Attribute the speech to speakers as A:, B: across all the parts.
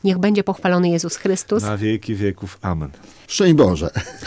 A: Niech będzie pochwalony Jezus Chrystus.
B: Na wieki wieków. Amen.
C: Szczęść Boże.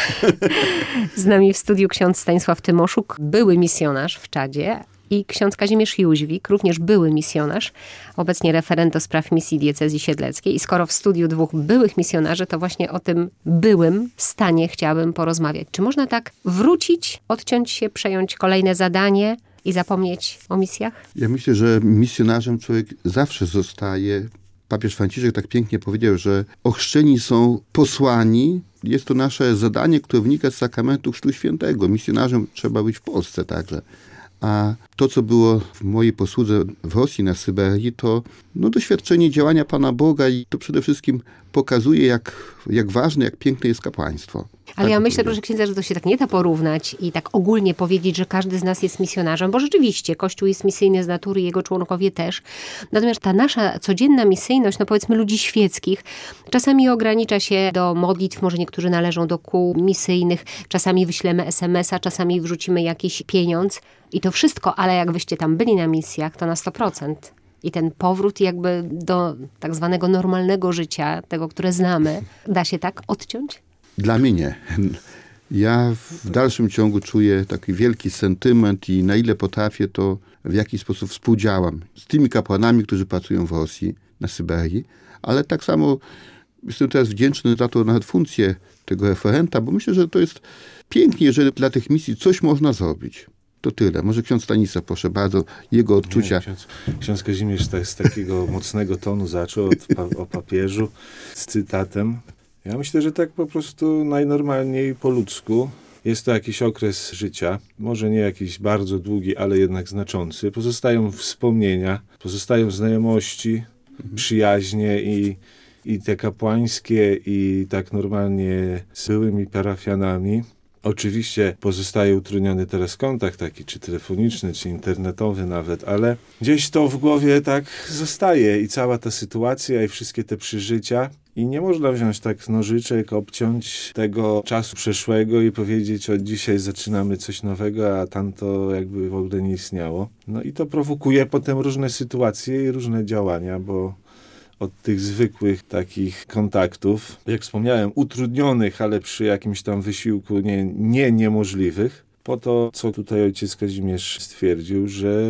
A: Z nami w studiu ksiądz Stanisław Tymoszuk, były misjonarz w Czadzie, i ksiądz Kazimierz Jóźwik, również były misjonarz, obecnie referent do spraw misji diecezji siedleckiej. I skoro w studiu dwóch byłych misjonarzy, to właśnie o tym byłym stanie chciałabym porozmawiać. Czy można tak wrócić, odciąć się, przejąć kolejne zadanie i zapomnieć o misjach?
C: Ja myślę, że misjonarzem człowiek zawsze zostaje. Papież Franciszek tak pięknie powiedział, że ochrzczeni są posłani. Jest to nasze zadanie, które wynika z sakramentu Chrztu Świętego. Misjonarzem trzeba być w Polsce także. A to, co było w mojej posłudze w Rosji, na Syberii, to doświadczenie działania Pana Boga i to przede wszystkim pokazuje, jak ważne, jak piękne jest kapłaństwo.
A: Ale ja myślę, proszę księdza, że to się tak nie da porównać i tak ogólnie powiedzieć, że każdy z nas jest misjonarzem, bo rzeczywiście Kościół jest misyjny z natury, jego członkowie też. Natomiast ta nasza codzienna misyjność, powiedzmy ludzi świeckich, czasami ogranicza się do modlitw, może niektórzy należą do kół misyjnych, czasami wyślemy SMS-a, czasami wrzucimy jakiś pieniądz i to wszystko, ale jak wyście tam byli na misjach, to na 100%. I ten powrót jakby do tak zwanego normalnego życia, tego, które znamy, da się tak odciąć?
C: Dla mnie nie. Ja w dalszym ciągu czuję taki wielki sentyment i na ile potrafię, to w jakiś sposób współdziałam z tymi kapłanami, którzy pracują w Rosji, na Syberii, ale tak samo jestem teraz wdzięczny za to nawet funkcję tego referenta, bo myślę, że to jest pięknie, że dla tych misji coś można zrobić. To tyle. Może ksiądz Stanisław, proszę bardzo, jego odczucia.
B: Ksiądz Kazimierz z takiego mocnego tonu zaczął o papieżu z cytatem. Ja myślę, że tak po prostu najnormalniej po ludzku. Jest to jakiś okres życia, może nie jakiś bardzo długi, ale jednak znaczący. Pozostają wspomnienia, pozostają znajomości, przyjaźnie i te kapłańskie i tak normalnie z byłymi parafianami. Oczywiście pozostaje utrudniony teraz kontakt taki, czy telefoniczny, czy internetowy nawet, ale gdzieś to w głowie tak zostaje i cała ta sytuacja i wszystkie te przeżycia. I nie można wziąć tak nożyczek, obciąć tego czasu przeszłego i powiedzieć, od dzisiaj zaczynamy coś nowego, a tamto jakby w ogóle nie istniało. I to prowokuje potem różne sytuacje i różne działania, bo od tych zwykłych takich kontaktów, jak wspomniałem, utrudnionych, ale przy jakimś tam wysiłku niemożliwych, po to, co tutaj ojciec Kazimierz stwierdził,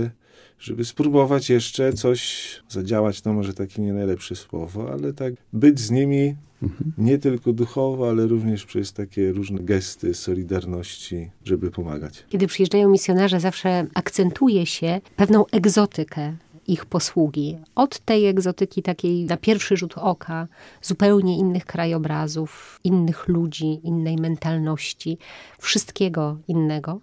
B: żeby spróbować jeszcze coś zadziałać, to może takie nie najlepsze słowo, ale tak być z nimi nie tylko duchowo, ale również przez takie różne gesty solidarności, żeby pomagać.
A: Kiedy przyjeżdżają misjonarze, zawsze akcentuje się pewną egzotykę ich posługi. Od tej egzotyki takiej na pierwszy rzut oka, zupełnie innych krajobrazów, innych ludzi, innej mentalności, wszystkiego innego.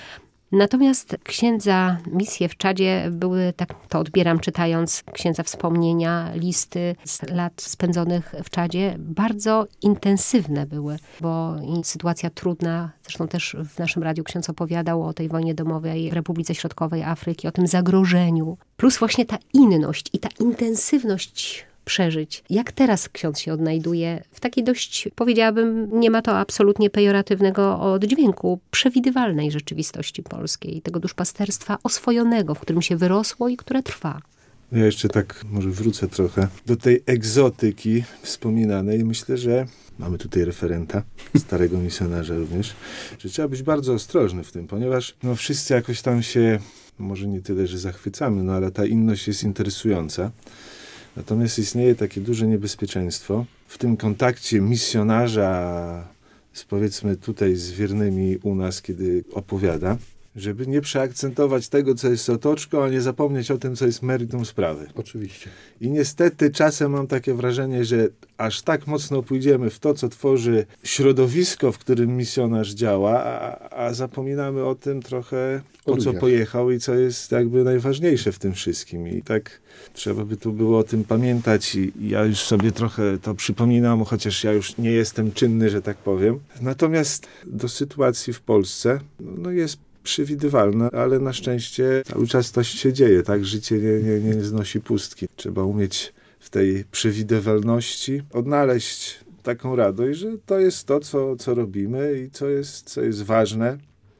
A: Natomiast księdza misje w Czadzie były, tak to odbieram czytając księdza wspomnienia, listy z lat spędzonych w Czadzie, bardzo intensywne były, bo sytuacja trudna, zresztą też w naszym radiu ksiądz opowiadał o tej wojnie domowej w Republice Środkowej Afryki, o tym zagrożeniu, plus właśnie ta inność i ta intensywność przeżyć. Jak teraz ksiądz się odnajduje w takiej dość, powiedziałabym, nie ma to absolutnie pejoratywnego oddźwięku, przewidywalnej rzeczywistości polskiej, tego duszpasterstwa oswojonego, w którym się wyrosło i które trwa?
B: Ja jeszcze tak może wrócę trochę do tej egzotyki wspominanej. Myślę, że mamy tutaj referenta, starego misjonarza również, że trzeba być bardzo ostrożny w tym, ponieważ wszyscy jakoś tam się, może nie tyle, że zachwycamy, ale ta inność jest interesująca. Natomiast istnieje takie duże niebezpieczeństwo w tym kontakcie misjonarza powiedzmy tutaj z wiernymi u nas, kiedy opowiada, żeby nie przeakcentować tego, co jest otoczką, a nie zapomnieć o tym, co jest meritum sprawy.
C: Oczywiście.
B: I niestety czasem mam takie wrażenie, że aż tak mocno pójdziemy w to, co tworzy środowisko, w którym misjonarz działa, a zapominamy o tym trochę, po co pojechał i co jest jakby najważniejsze w tym wszystkim. I tak trzeba by tu było o tym pamiętać i ja już sobie trochę to przypominam, chociaż ja już nie jestem czynny, że tak powiem. Natomiast do sytuacji w Polsce jest przewidywalna, ale na szczęście cały czas coś się dzieje, tak? Życie nie znosi pustki. Trzeba umieć w tej przewidywalności odnaleźć taką radość, że to jest to, co robimy i co jest ważne,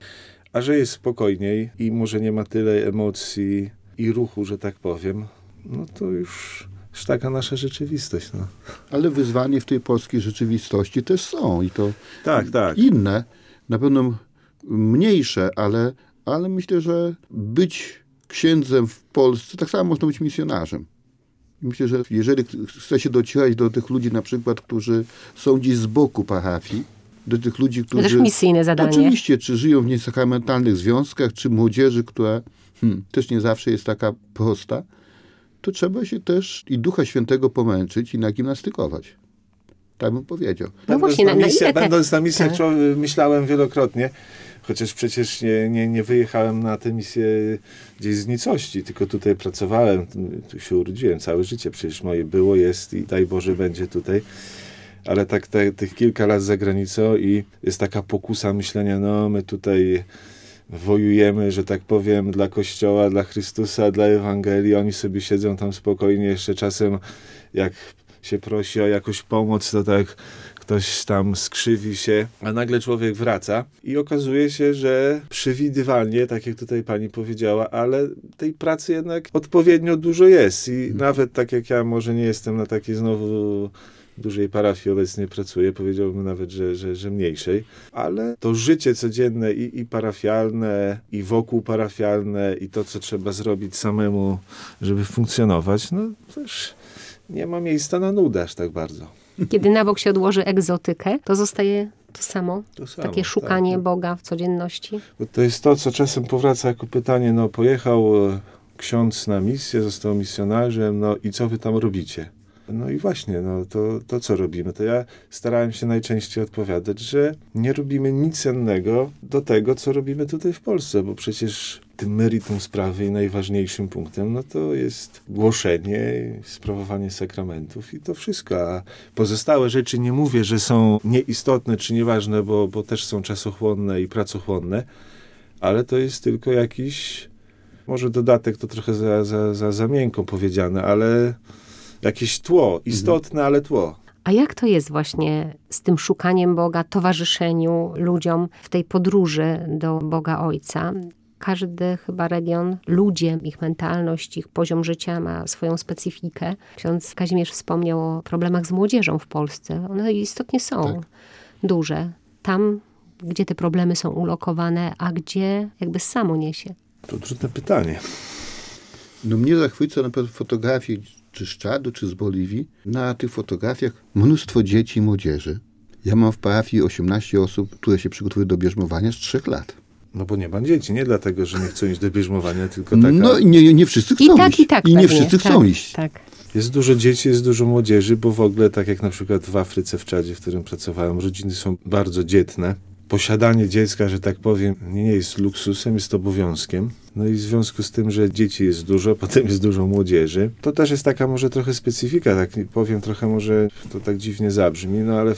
B: a że jest spokojniej i może nie ma tyle emocji i ruchu, że tak powiem, to już Już taka nasza rzeczywistość. No.
C: Ale wyzwania w tej polskiej rzeczywistości też są i to
B: Tak.
C: inne, na pewno mniejsze, ale myślę, że być księdzem w Polsce, tak samo można być misjonarzem. Myślę, że jeżeli chce się docierać do tych ludzi na przykład, którzy są gdzieś z boku parafii, do tych ludzi, którzy...
A: To też misyjne zadanie.
C: Oczywiście, czy żyją w niesakramentalnych związkach, czy młodzieży, która też nie zawsze jest taka prosta, to trzeba się też i Ducha Świętego pomęczyć i nagimnastykować. Tak bym powiedział.
A: No właśnie,
B: Będąc na misjach, myślałem wielokrotnie, chociaż przecież nie wyjechałem na tę misję gdzieś z nicości, tylko tutaj pracowałem, tu się urodziłem, całe życie przecież moje było, jest i daj Boże będzie tutaj. Ale tak tych kilka lat za granicą i jest taka pokusa myślenia, no my tutaj wojujemy, że tak powiem, dla Kościoła, dla Chrystusa, dla Ewangelii. Oni sobie siedzą tam spokojnie, jeszcze czasem jak się prosi o jakąś pomoc, to tak ktoś tam skrzywi się, a nagle człowiek wraca i okazuje się, że przewidywalnie, tak jak tutaj pani powiedziała, ale tej pracy jednak odpowiednio dużo jest i nawet tak jak ja może nie jestem na takiej znowu dużej parafii obecnie pracuję, powiedziałbym nawet, że mniejszej, ale to życie codzienne i parafialne, i wokół parafialne, i to, co trzeba zrobić samemu, żeby funkcjonować, no też nie ma miejsca na nudę aż tak bardzo.
A: Kiedy na bok się odłoży egzotykę, to zostaje to samo takie szukanie
B: tak.
A: Boga w codzienności.
B: Bo to jest to, co czasem powraca jako pytanie, no pojechał ksiądz na misję, został misjonarzem, no i co wy tam robicie? No i właśnie, no to co robimy? To ja starałem się najczęściej odpowiadać, że nie robimy nic innego do tego, co robimy tutaj w Polsce, bo przecież tym meritum sprawy i najważniejszym punktem, no to jest głoszenie, sprawowanie sakramentów i to wszystko. A pozostałe rzeczy nie mówię, że są nieistotne czy nieważne, bo też są czasochłonne i pracochłonne, ale to jest tylko jakiś, może dodatek to trochę za miękko powiedziane, ale jakieś tło, istotne, ale tło.
A: A jak to jest właśnie z tym szukaniem Boga, towarzyszeniu ludziom w tej podróży do Boga Ojca? Każdy chyba region, ludzie, ich mentalność, ich poziom życia ma swoją specyfikę. Ksiądz Kazimierz wspomniał o problemach z młodzieżą w Polsce. One istotnie są duże. Tam, gdzie te problemy są ulokowane, a gdzie jakby samo niesie.
B: To trudne pytanie.
C: No mnie zachwyca na przykład fotografie czy z Czadu, czy z Boliwii. Na tych fotografiach mnóstwo dzieci i młodzieży. Ja mam w parafii 18 osób, które się przygotowują do bierzmowania z 3 lat.
B: No bo nie ma dzieci, nie dlatego, że nie chcą iść do bierzmowania, tylko taka...
C: No nie wszyscy chcą iść. I nie wszyscy chcą iść.
A: Tak.
B: Jest dużo dzieci, jest dużo młodzieży, bo w ogóle, tak jak na przykład w Afryce, w Czadzie, w którym pracowałem, rodziny są bardzo dzietne. Posiadanie dziecka, że tak powiem, nie jest luksusem, jest obowiązkiem. No i w związku z tym, że dzieci jest dużo, potem jest dużo młodzieży, to też jest taka może trochę specyfika, tak powiem, trochę może to tak dziwnie zabrzmi, no ale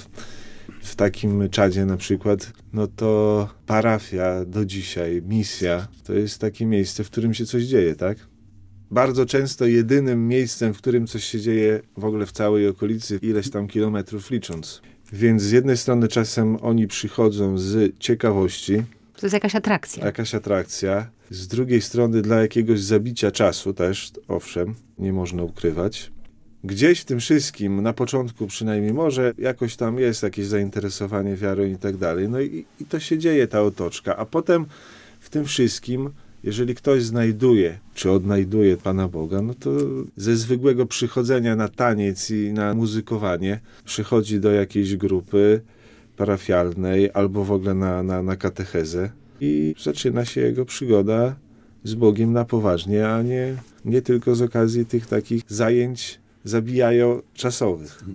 B: w takim Czadzie na przykład, no to parafia do dzisiaj, misja, to jest takie miejsce, w którym się coś dzieje, tak? Bardzo często jedynym miejscem, w którym coś się dzieje w ogóle w całej okolicy, ileś tam kilometrów licząc. Więc z jednej strony czasem oni przychodzą z ciekawości.
A: To jest jakaś atrakcja.
B: Jakaś atrakcja. Z drugiej strony dla jakiegoś zabicia czasu też, owszem, nie można ukrywać. Gdzieś w tym wszystkim, na początku przynajmniej może, jakoś tam jest jakieś zainteresowanie wiarą i tak dalej. No i to się dzieje, ta otoczka. A potem w tym wszystkim, jeżeli ktoś znajduje, czy odnajduje Pana Boga, no to ze zwykłego przychodzenia na taniec i na muzykowanie przychodzi do jakiejś grupy parafialnej albo w ogóle na katechezę i zaczyna się jego przygoda z Bogiem na poważnie, a nie tylko z okazji tych takich zajęć zabijajoczasowych.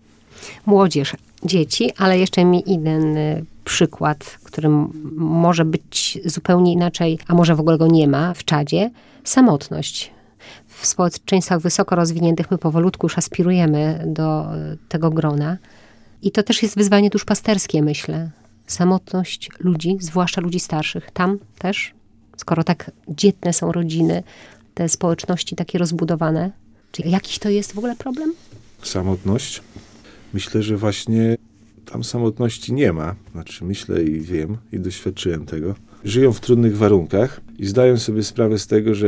A: Młodzież, dzieci, ale jeszcze mi jeden przykład, który może być zupełnie inaczej, a może w ogóle go nie ma w Czadzie. Samotność. W społeczeństwach wysoko rozwiniętych my powolutku już aspirujemy do tego grona. I to też jest wyzwanie duszpasterskie, myślę. Samotność ludzi, zwłaszcza ludzi starszych. Tam też, skoro tak dzietne są rodziny, te społeczności takie rozbudowane. Czy jakiś to jest w ogóle problem?
B: Samotność? Myślę, że właśnie tam samotności nie ma. Znaczy myślę i wiem i doświadczyłem tego. Żyją w trudnych warunkach i zdają sobie sprawę z tego, że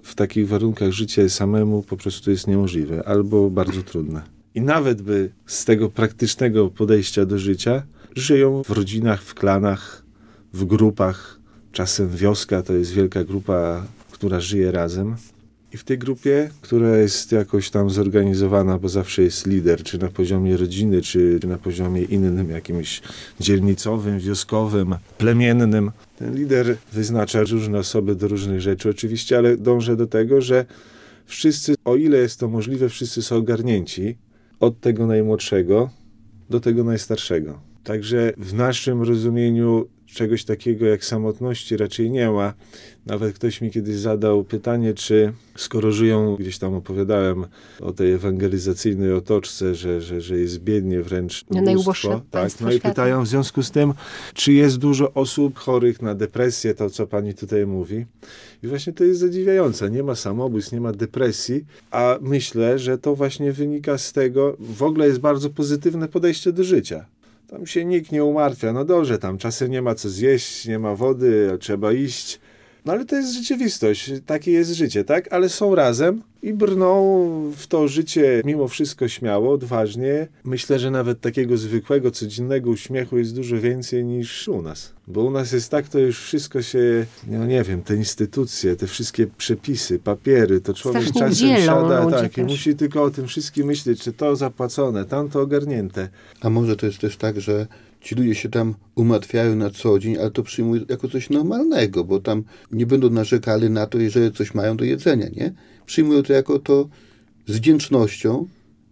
B: w takich warunkach życie samemu po prostu jest niemożliwe albo bardzo trudne. I nawet by z tego praktycznego podejścia do życia żyją w rodzinach, w klanach, w grupach. Czasem wioska to jest wielka grupa, która żyje razem. I w tej grupie, która jest jakoś tam zorganizowana, bo zawsze jest lider, czy na poziomie rodziny, czy na poziomie innym, jakimś dzielnicowym, wioskowym, plemiennym. Ten lider wyznacza różne osoby do różnych rzeczy oczywiście, ale dąży do tego, że wszyscy, o ile jest to możliwe, wszyscy są ogarnięci od tego najmłodszego do tego najstarszego. Także w naszym rozumieniu czegoś takiego jak samotności raczej nie ma. Nawet ktoś mi kiedyś zadał pytanie, czy skoro żyją, gdzieś tam opowiadałem o tej ewangelizacyjnej otoczce, że jest biednie, wręcz ubóstwo. Tak, no i pytają w związku z tym, czy jest dużo osób chorych na depresję, to co pani tutaj mówi. I właśnie to jest zadziwiające. Nie ma samobójstw, nie ma depresji, a myślę, że to właśnie wynika z tego, w ogóle jest bardzo pozytywne podejście do życia. Tam się nikt nie umartwia. No dobrze, tam czasem nie ma co zjeść, nie ma wody, trzeba iść. No ale to jest rzeczywistość, takie jest życie, tak? Ale są razem i brną w to życie mimo wszystko śmiało, odważnie. Myślę, że nawet takiego zwykłego, codziennego uśmiechu jest dużo więcej niż u nas. Bo u nas jest tak, to już wszystko się, no nie wiem, te instytucje, te wszystkie przepisy, papiery, to człowiek
A: strasznie
B: czasem siada
A: tak,
B: i musi tylko o tym wszystkim myśleć, czy to zapłacone, tamto ogarnięte.
C: A może to jest też tak, że ci ludzie się tam umartwiają na co dzień, ale to przyjmują jako coś normalnego, bo tam nie będą narzekali na to, jeżeli coś mają do jedzenia, nie? Przyjmują to jako to z wdzięcznością,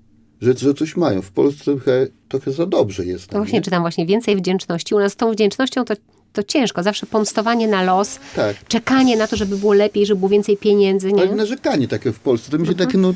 C: że coś mają. W Polsce trochę za dobrze jest.
A: To właśnie, czytam właśnie więcej wdzięczności. U nas z tą wdzięcznością to ciężko. Zawsze pomstowanie na los,
C: tak.
A: Czekanie na to, żeby było lepiej, żeby było więcej pieniędzy, nie?
C: Ale narzekanie takie w Polsce, to mi się takie, no,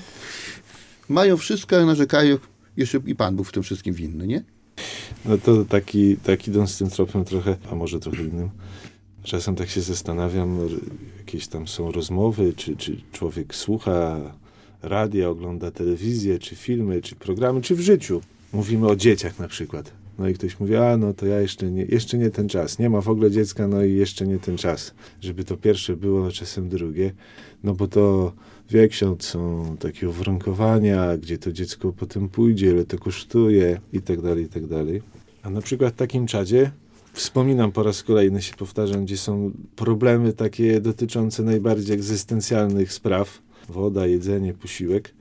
C: mają wszystko, ale narzekają, jeszcze i Pan był w tym wszystkim winny, nie?
B: No to taki idąc tym tropem trochę, a może trochę innym. Czasem tak się zastanawiam, jakieś tam są rozmowy, czy człowiek słucha radia, ogląda telewizję, czy filmy, czy programy, czy w życiu. Mówimy o dzieciach na przykład. No i ktoś mówi, no to ja jeszcze nie ten czas. Nie ma w ogóle dziecka, no i jeszcze nie ten czas. Żeby to pierwsze było, no czasem drugie. No bo to wie ksiądz, są takie uwarunkowania, gdzie to dziecko potem pójdzie, ile to kosztuje i tak dalej, i tak dalej. A na przykład w takim czadzie, wspominam po raz kolejny, się powtarzam, gdzie są problemy takie dotyczące najbardziej egzystencjalnych spraw. Woda, jedzenie, posiłek.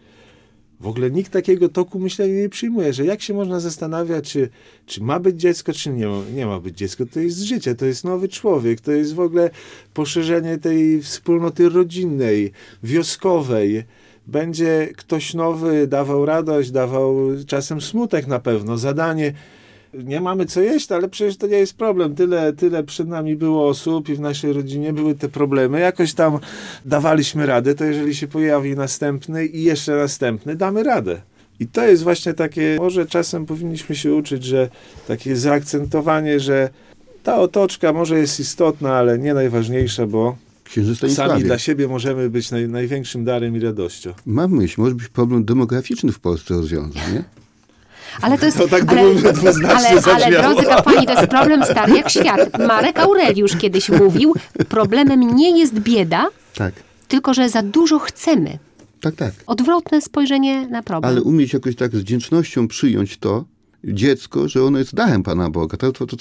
B: W ogóle nikt takiego toku myślenia nie przyjmuje, że jak się można zastanawiać, czy ma być dziecko, czy nie ma być dziecko. To jest życie, to jest nowy człowiek, to jest w ogóle poszerzenie tej wspólnoty rodzinnej, wioskowej. Będzie ktoś nowy dawał radość, dawał czasem smutek na pewno, zadanie. Nie mamy co jeść, ale przecież to nie jest problem. Tyle przed nami było osób i w naszej rodzinie były te problemy. Jakoś tam dawaliśmy radę, to jeżeli się pojawi następny i jeszcze następny, damy radę. I to jest właśnie takie, może czasem powinniśmy się uczyć, że takie zaakcentowanie, że ta otoczka może jest istotna, ale nie najważniejsza, bo sami dla siebie możemy być największym darem i radością.
C: Mam myśl, może być problem demograficzny w Polsce rozwiązany, nie?
A: Ale to jest,
B: to tak dwuznacznie
A: ale drodzy kapłani, to jest problem stary jak świat. Marek Aureliusz kiedyś mówił, problemem nie jest bieda,
C: tak,
A: tylko że za dużo chcemy.
C: Tak.
A: Odwrotne spojrzenie na problem.
C: Ale umieć jakoś tak z wdzięcznością przyjąć to dziecko, że ono jest darem Pana Boga.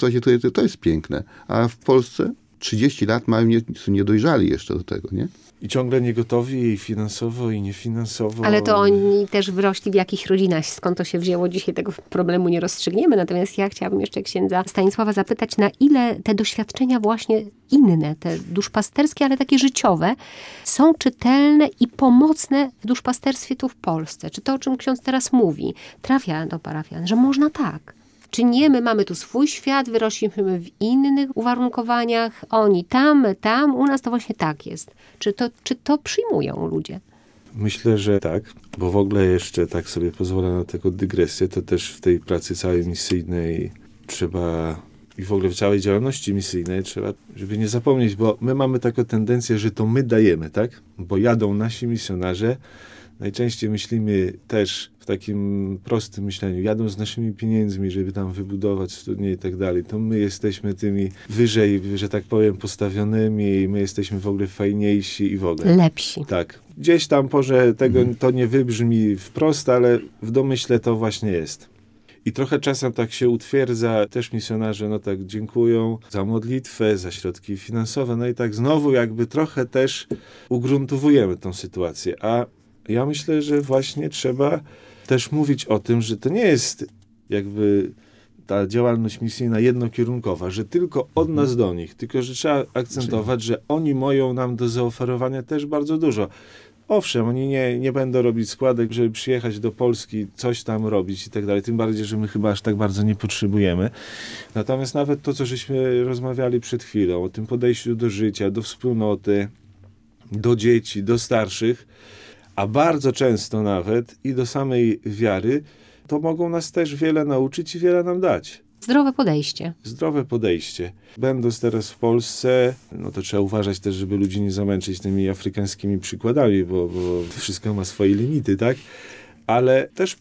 C: To jest piękne. A w Polsce 30 lat mają nie dojrzali jeszcze do tego, nie?
B: I ciągle nie gotowi i finansowo, i niefinansowo.
A: Ale to oni też wyrośli w jakichś rodzinach. Skąd to się wzięło? Dzisiaj tego problemu nie rozstrzygniemy. Natomiast ja chciałabym jeszcze księdza Stanisława zapytać, na ile te doświadczenia właśnie inne, te duszpasterskie, ale takie życiowe, są czytelne i pomocne w duszpasterstwie tu w Polsce? Czy to, o czym ksiądz teraz mówi, trafia do parafian, że można tak? Czy nie, my mamy tu swój świat, wyrośliśmy w innych uwarunkowaniach, oni tam, u nas to właśnie tak jest. Czy to przyjmują ludzie?
B: Myślę, że tak, bo w ogóle jeszcze tak sobie pozwolę na taką dygresję, to też w tej pracy całej misyjnej trzeba, i w ogóle w całej działalności misyjnej trzeba, żeby nie zapomnieć, bo my mamy taką tendencję, że to my dajemy, tak? Bo jadą nasi misjonarze, najczęściej myślimy też w takim prostym myśleniu, jadą z naszymi pieniędzmi, żeby tam wybudować studnie i tak dalej, to my jesteśmy tymi wyżej, że tak powiem, postawionymi, my jesteśmy w ogóle fajniejsi i w ogóle.
A: Lepsi.
B: Tak. Gdzieś tam może to nie wybrzmi wprost, ale w domyśle to właśnie jest. I trochę czasem tak się utwierdza, też misjonarze tak dziękują za modlitwę, za środki finansowe, i tak znowu jakby trochę też ugruntowujemy tą sytuację. A ja myślę, że właśnie trzeba też mówić o tym, że to nie jest jakby ta działalność misyjna jednokierunkowa, że tylko od nas do nich, tylko że trzeba akcentować, że oni mają nam do zaoferowania też bardzo dużo. Owszem, oni nie będą robić składek, żeby przyjechać do Polski, coś tam robić i tak dalej. Tym bardziej, że my chyba aż tak bardzo nie potrzebujemy. Natomiast nawet to, co żeśmy rozmawiali przed chwilą, o tym podejściu do życia, do wspólnoty, do dzieci, do starszych, a bardzo często nawet i do samej wiary, to mogą nas też wiele nauczyć i wiele nam dać.
A: Zdrowe podejście.
B: Zdrowe podejście. Będąc teraz w Polsce, to trzeba uważać też, żeby ludzi nie zamęczyć tymi afrykańskimi przykładami, bo wszystko ma swoje limity, tak? Ale też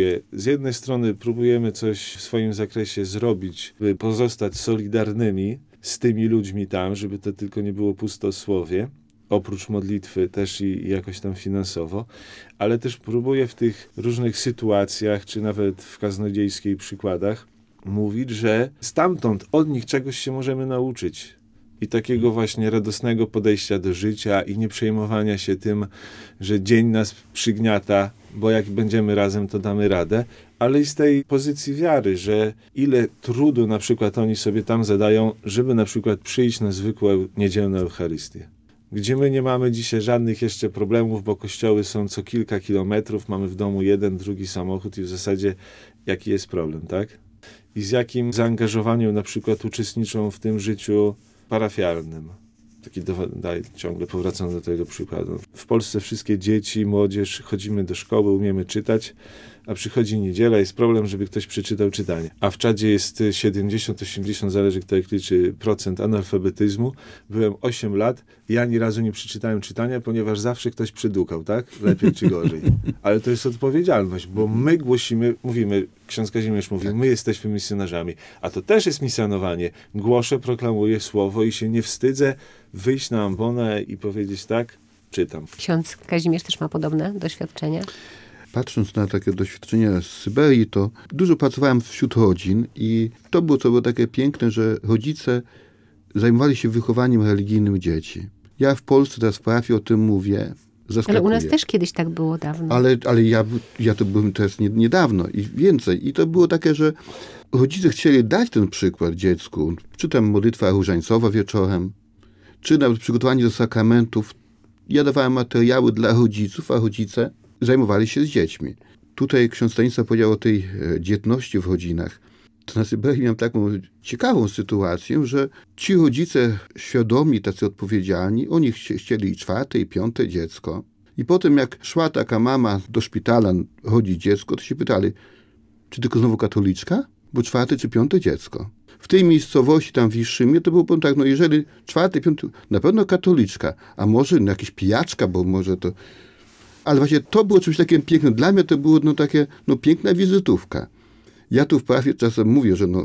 B: z jednej strony próbujemy coś w swoim zakresie zrobić, by pozostać solidarnymi z tymi ludźmi tam, żeby to tylko nie było pustosłowie, oprócz modlitwy też i jakoś tam finansowo, ale też próbuję w tych różnych sytuacjach, czy nawet w kaznodziejskich przykładach, mówić, że stamtąd od nich czegoś się możemy nauczyć. I takiego właśnie radosnego podejścia do życia i nie przejmowania się tym, że dzień nas przygniata, bo jak będziemy razem, to damy radę, ale i z tej pozycji wiary, że ile trudu na przykład oni sobie tam zadają, żeby na przykład przyjść na zwykłą niedzielną Eucharystię. Gdzie my nie mamy dzisiaj żadnych jeszcze problemów, bo kościoły są co kilka kilometrów, mamy w domu jeden, drugi samochód i w zasadzie jaki jest problem, tak? I z jakim zaangażowaniem na przykład uczestniczą w tym życiu parafialnym. Ciągle powracam do tego przykładu. W Polsce wszystkie dzieci, młodzież, chodzimy do szkoły, umiemy czytać, a przychodzi niedziela, jest problem, żeby ktoś przeczytał czytanie. A w czadzie jest 70-80, zależy kto jak liczy, procent analfabetyzmu. Byłem 8 lat i ani razu nie przeczytałem czytania, ponieważ zawsze ktoś przydukał, tak? Lepiej czy gorzej. Ale to jest odpowiedzialność, bo my głosimy, mówimy, ksiądz Kazimierz mówi, my jesteśmy misjonarzami, a to też jest misjonowanie. Głoszę, proklamuję słowo i się nie wstydzę wyjść na ambonę i powiedzieć tak, czytam.
A: Ksiądz Kazimierz też ma podobne doświadczenia?
C: Patrząc na takie doświadczenia z Syberii, to dużo pracowałem wśród rodzin i to było takie piękne, że rodzice zajmowali się wychowaniem religijnym dzieci. Ja w Polsce teraz w parafii o tym mówię, zaskakuje.
A: Ale u nas też kiedyś tak było dawno.
C: Ale ja to byłem teraz niedawno i więcej. I to było takie, że rodzice chcieli dać ten przykład dziecku. Czy tam modlitwa różańcowa wieczorem, czy nawet przygotowanie do sakramentów. Ja dawałem materiały dla rodziców, a rodzice zajmowali się z dziećmi. Tutaj ksiądz Stanisław powiedział o tej dzietności w rodzinach. To na Syberii miałem taką ciekawą sytuację, że ci rodzice świadomi, tacy odpowiedzialni, oni chcieli i 4., i 5. dziecko. I potem jak szła taka mama do szpitala, rodzi dziecko, to się pytali, czy tylko znowu katoliczka? Bo 4. czy 5. dziecko. W tej miejscowości tam w Iszymie to było tak, jeżeli 4., 5., na pewno katoliczka, a może jakaś pijaczka, bo może to... Ale właśnie to było czymś takim pięknym. Dla mnie to było takie piękna wizytówka. Ja tu w parafii czasem mówię, że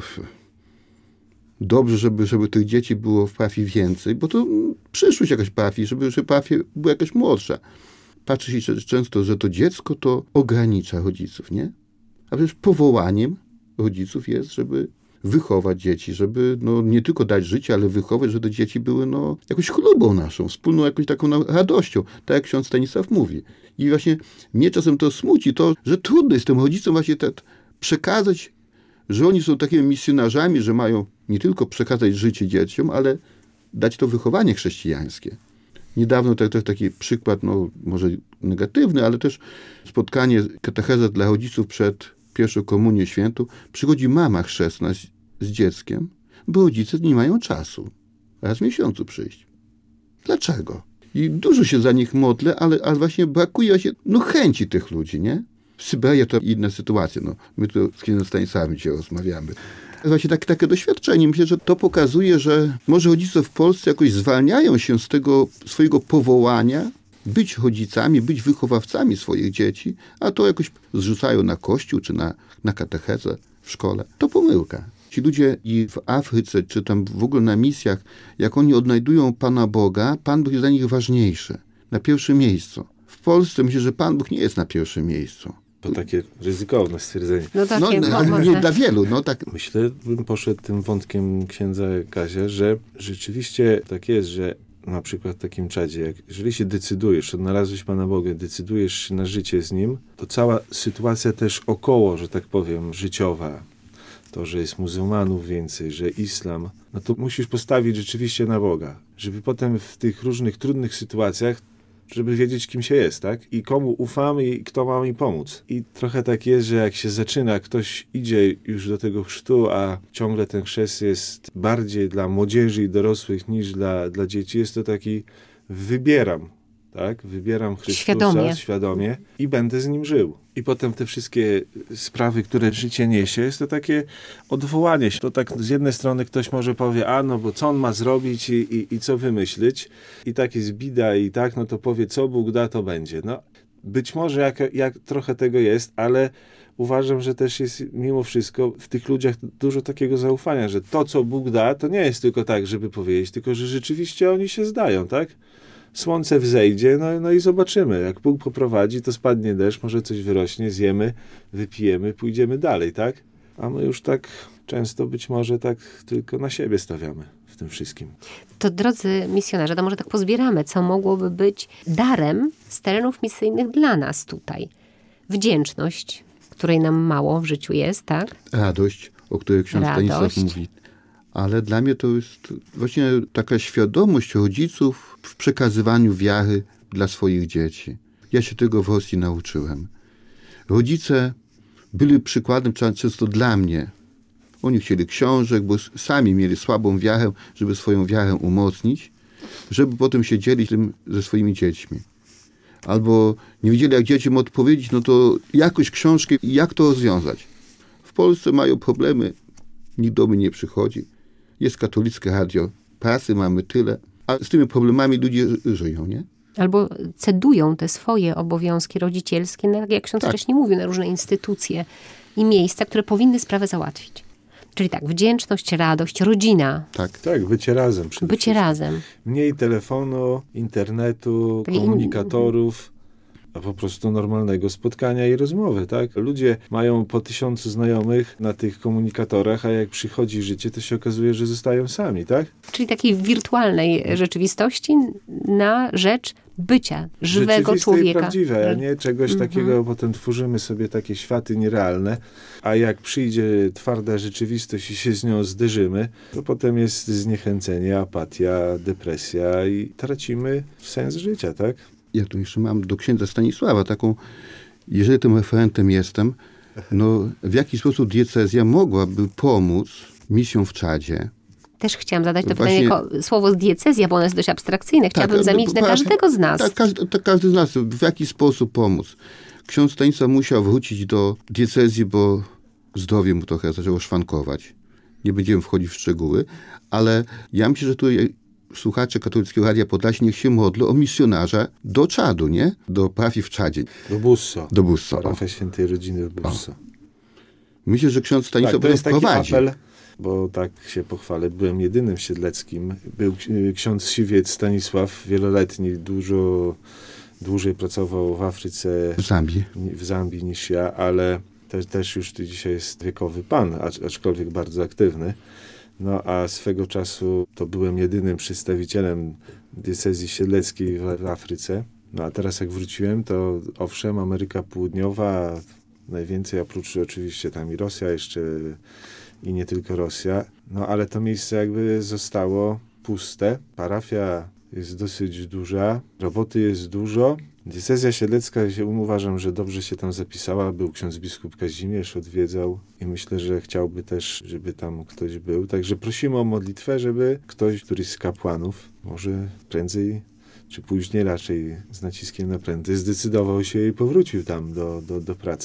C: dobrze, żeby tych dzieci było w parafii więcej, bo to przyszłość jakaś parafii, żeby parafia była jakaś młodsza. Patrzy się często, że to dziecko to ogranicza rodziców, nie? A przecież powołaniem rodziców jest, żeby wychować dzieci, żeby nie tylko dać życie, ale wychować, żeby te dzieci były jakąś chlubą naszą, wspólną jakąś taką radością, tak jak ksiądz Stanisław mówi. I właśnie mnie czasem to smuci, to, że trudno jest tym rodzicom właśnie przekazać, że oni są takimi misjonarzami, że mają nie tylko przekazać życie dzieciom, ale dać to wychowanie chrześcijańskie. Niedawno też taki przykład, może negatywny, ale też spotkanie, katecheza dla rodziców przed pierwszą komunię świętą. Przychodzi mama chrzestna z dzieckiem, bo rodzice nie mają czasu raz w miesiącu przyjść. Dlaczego? I dużo się za nich modlę, ale właśnie brakuje się chęci tych ludzi, nie? Syberia to inna sytuacja. My tu z księdzem Stanisławem dzisiaj rozmawiamy. Właśnie takie doświadczenie. Myślę, że to pokazuje, że może rodzice w Polsce jakoś zwalniają się z tego swojego powołania być rodzicami, być wychowawcami swoich dzieci, a to jakoś zrzucają na kościół czy na katechezę w szkole. To pomyłka. Ci ludzie i w Afryce, czy tam w ogóle na misjach, jak oni odnajdują Pana Boga, Pan Bóg jest dla nich ważniejszy, na pierwszym miejscu. W Polsce myślę, że Pan Bóg nie jest na pierwszym miejscu.
B: To takie ryzykowne stwierdzenie.
A: No takie,
C: Dla wielu, no tak.
B: Myślę, bym poszedł tym wątkiem księdza Kazia, że rzeczywiście tak jest, że na przykład w takim czadzie, jeżeli się decydujesz, odnalazłeś Pana Boga, decydujesz się na życie z Nim, to cała sytuacja też około, że tak powiem, życiowa, to, że jest muzułmanów więcej, że islam, no to musisz postawić rzeczywiście na Boga, żeby potem w tych różnych trudnych sytuacjach, żeby wiedzieć, kim się jest, tak? I komu ufam i kto ma mi pomóc. I trochę tak jest, że jak się zaczyna, ktoś idzie już do tego chrztu, a ciągle ten chrzest jest bardziej dla młodzieży i dorosłych niż dla dzieci, jest to taki wybieram, tak? Wybieram Chrystusa świadomie i będę z Nim żył. I potem te wszystkie sprawy, które życie niesie, jest to takie odwołanie się. To tak z jednej strony ktoś może powie, no bo co on ma zrobić i co wymyślić. I tak jest bida i tak, no to powie, co Bóg da, to będzie. No, być może jak trochę tego jest, ale uważam, że też jest mimo wszystko w tych ludziach dużo takiego zaufania, że to, co Bóg da, to nie jest tylko tak, żeby powiedzieć, tylko że rzeczywiście oni się zdają, tak? Słońce wzejdzie, no i zobaczymy. Jak Bóg poprowadzi, to spadnie deszcz, może coś wyrośnie, zjemy, wypijemy, pójdziemy dalej, tak? A my już tak często być może tak tylko na siebie stawiamy w tym wszystkim.
A: To drodzy misjonarze, to może tak pozbieramy, co mogłoby być darem z terenów misyjnych dla nas tutaj. Wdzięczność, której nam mało w życiu jest, tak?
C: Radość, o której ksiądz Stanisław mówi. Ale dla mnie to jest właśnie taka świadomość rodziców w przekazywaniu wiary dla swoich dzieci. Ja się tego w Rosji nauczyłem. Rodzice byli przykładem często dla mnie. Oni chcieli książek, bo sami mieli słabą wiarę, żeby swoją wiarę umocnić, żeby potem się dzielić tym ze swoimi dziećmi. Albo nie wiedzieli, jak dzieciom odpowiedzieć, no to jakoś książkę, jak to rozwiązać. W Polsce mają problemy, nikt do mnie nie przychodzi. Jest katolickie radio, pracy mamy tyle, a z tymi problemami ludzie żyją, nie?
A: Albo cedują te swoje obowiązki rodzicielskie, tak jak ksiądz wcześniej mówił, na różne instytucje i miejsca, które powinny sprawę załatwić. Czyli tak, wdzięczność, radość, rodzina.
B: Tak, bycie razem.
A: Bycie razem.
B: Mniej telefonu, internetu, komunikatorów, a po prostu normalnego spotkania i rozmowy, tak? Ludzie mają po 1000 znajomych na tych komunikatorach, a jak przychodzi życie, to się okazuje, że zostają sami, tak?
A: Czyli takiej wirtualnej rzeczywistości na rzecz bycia żywego człowieka.
B: Prawdziwe, a nie czegoś takiego, potem tworzymy sobie takie światy nierealne, a jak przyjdzie twarda rzeczywistość i się z nią zderzymy, to potem jest zniechęcenie, apatia, depresja i tracimy sens życia, tak?
C: Ja tu jeszcze mam do księdza Stanisława taką, jeżeli tym referentem jestem, no w jaki sposób diecezja mogłaby pomóc misjom w Czadzie?
A: Też chciałam zadać to pytanie jako słowo diecezja, bo ono jest dość abstrakcyjne. Chciałabym zamienić na każdego z nas.
C: Tak, każdy z nas. W jaki sposób pomóc? Ksiądz Stanisław musiał wrócić do diecezji, bo zdrowie mu trochę zaczęło szwankować. Nie będziemy wchodzić w szczegóły, ale ja myślę, że tutaj słuchacze Katolickiego Radia Podlasie niech się modlą o misjonarza do Czadu, nie? Do parafii w Czadzie.
B: Do Busso.
C: Parafia
B: Świętej Rodziny w Busso.
C: Myślę, że ksiądz Stanisław
B: to jest taki
C: prowadzi.
B: apel, bo tak się pochwalę, byłem jedynym siedleckim. Był ksiądz Siwiec Stanisław, wieloletni, dłużej pracował w Afryce, w Zambii niż ja, ale też już dzisiaj jest wiekowy pan, aczkolwiek bardzo aktywny. No a swego czasu to byłem jedynym przedstawicielem diecezji siedleckiej w Afryce. No a teraz jak wróciłem, to owszem, Ameryka Południowa, najwięcej oprócz oczywiście tam i Rosja jeszcze i nie tylko Rosja. No ale to miejsce jakby zostało puste. Parafia jest dosyć duża, roboty jest dużo. Diecezja siedlecka, uważam, że dobrze się tam zapisała. Był ksiądz biskup Kazimierz, odwiedzał i myślę, że chciałby też, żeby tam ktoś był. Także prosimy o modlitwę, żeby któryś z kapłanów, może prędzej czy później, raczej z naciskiem na prędzej, zdecydował się i powrócił tam do pracy.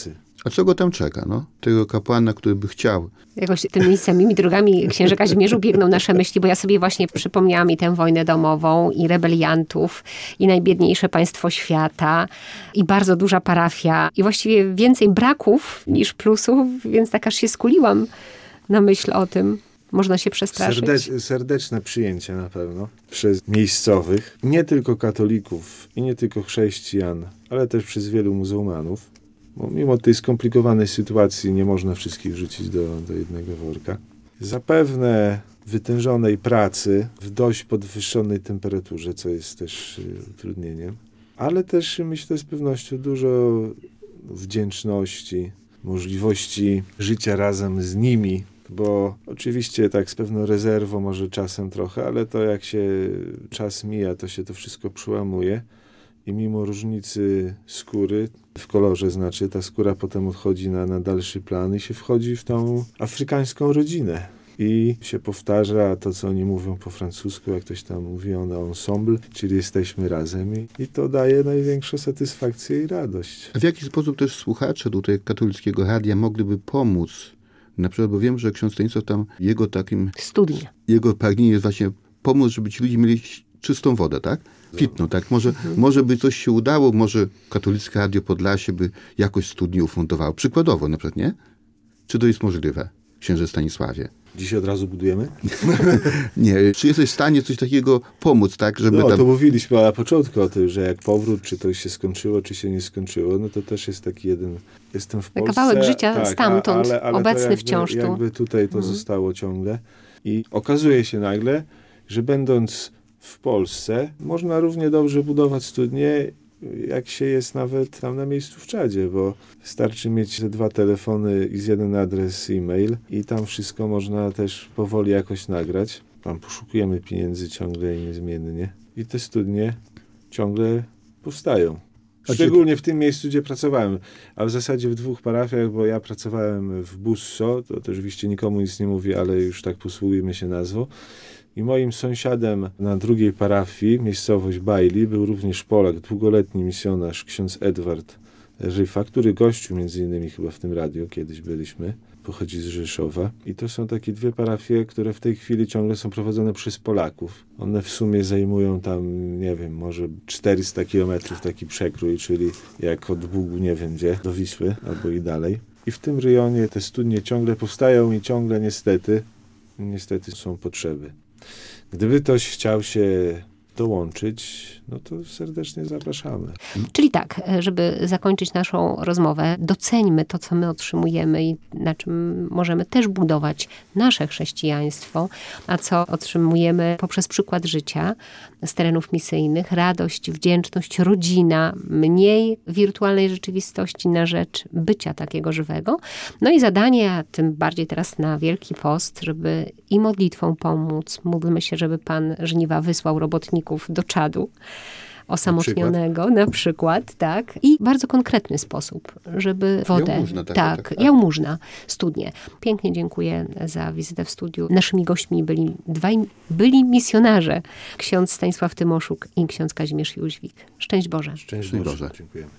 C: A co go tam czeka, no? Tego kapłana, który by chciał.
A: Jakoś tymi samymi drogami, księże Kazimierzu, biegną nasze myśli, bo ja sobie właśnie przypomniałam i tę wojnę domową, i rebeliantów, i najbiedniejsze państwo świata, i bardzo duża parafia, i właściwie więcej braków niż plusów, więc tak aż się skuliłam na myśl o tym. Można się przestraszyć.
B: Serdeczne przyjęcie na pewno przez miejscowych, nie tylko katolików i nie tylko chrześcijan, ale też przez wielu muzułmanów. Bo mimo tej skomplikowanej sytuacji nie można wszystkich wrzucić do jednego worka. Zapewne wytężonej pracy w dość podwyższonej temperaturze, co jest też utrudnieniem, ale też myślę z pewnością dużo wdzięczności, możliwości życia razem z nimi, bo oczywiście tak z pewną rezerwą może czasem trochę, ale to jak się czas mija, to się to wszystko przełamuje i mimo różnicy skóry, w kolorze znaczy, ta skóra potem odchodzi na dalszy plan i się wchodzi w tą afrykańską rodzinę. I się powtarza to, co oni mówią po francusku, jak ktoś tam mówi, ensemble, czyli jesteśmy razem i to daje największą satysfakcję i radość.
C: A w jaki sposób też słuchacze tutaj katolickiego radia mogliby pomóc? Na przykład, bo wiem, że ksiądz Stanisław tam, jego pragnienie jest właśnie pomóc, żeby ci ludzie mieli czystą wodę, tak? Pitną, tak? Może by coś się udało, może katolickie Radio Podlasie by jakoś studnię ufundowało. Przykładowo na przykład, nie? Czy to jest możliwe, księże Stanisławie?
B: Dzisiaj od razu budujemy?
C: Nie. Czy jesteś w stanie coś takiego pomóc, tak? Żeby
B: no,
C: tam...
B: to mówiliśmy na początku o tym, że jak powrót, czy to się skończyło, czy się nie skończyło, no to też jest taki jeden... Jestem w Polsce.
A: Kawałek życia tak, stamtąd,
B: ale
A: obecny
B: jakby,
A: wciąż tu.
B: Jakby tutaj to zostało ciągle. I okazuje się nagle, że będąc w Polsce, można równie dobrze budować studnie, jak się jest nawet tam na miejscu w Czadzie, bo wystarczy mieć 2 telefony i 1 adres e-mail i tam wszystko można też powoli jakoś nagrać. Tam poszukujemy pieniędzy ciągle i niezmiennie. I te studnie ciągle powstają. Szczególnie w tym miejscu, gdzie pracowałem. A w zasadzie w 2 parafiach, bo ja pracowałem w Busso, to oczywiście nikomu nic nie mówi, ale już tak posługujemy się nazwą. I moim sąsiadem na drugiej parafii, miejscowość Bajli, był również Polak, długoletni misjonarz, ksiądz Edward Ryfa, który gościł między innymi chyba w tym radiu, kiedyś byliśmy, pochodzi z Rzeszowa. I to są takie 2 parafie, które w tej chwili ciągle są prowadzone przez Polaków. One w sumie zajmują tam, nie wiem, może 400 kilometrów taki przekrój, czyli jak od Bugu, nie wiem gdzie, do Wisły albo i dalej. I w tym rejonie te studnie ciągle powstają i ciągle niestety są potrzeby. Gdyby ktoś chciał się dołączyć, no to serdecznie zapraszamy.
A: Czyli tak, żeby zakończyć naszą rozmowę, doceńmy to, co my otrzymujemy i na czym możemy też budować nasze chrześcijaństwo, a co otrzymujemy poprzez przykład życia z terenów misyjnych, radość, wdzięczność, rodzina, mniej wirtualnej rzeczywistości na rzecz bycia takiego żywego. No i zadanie, a tym bardziej teraz na Wielki Post, żeby i modlitwą pomóc. Módlmy się, żeby Pan żniwa wysłał robotników do Czadu osamotnionego, na przykład, tak. I bardzo konkretny sposób, żeby wodę...
C: Jałmużna,
A: tak. Jałmużna, studnie. Pięknie dziękuję za wizytę w studiu. Naszymi gośćmi byli misjonarze. Ksiądz Stanisław Tymoszuk i ksiądz Kazimierz Jóźwik. Szczęść Boże.
B: Szczęść Boże. Dziękujemy.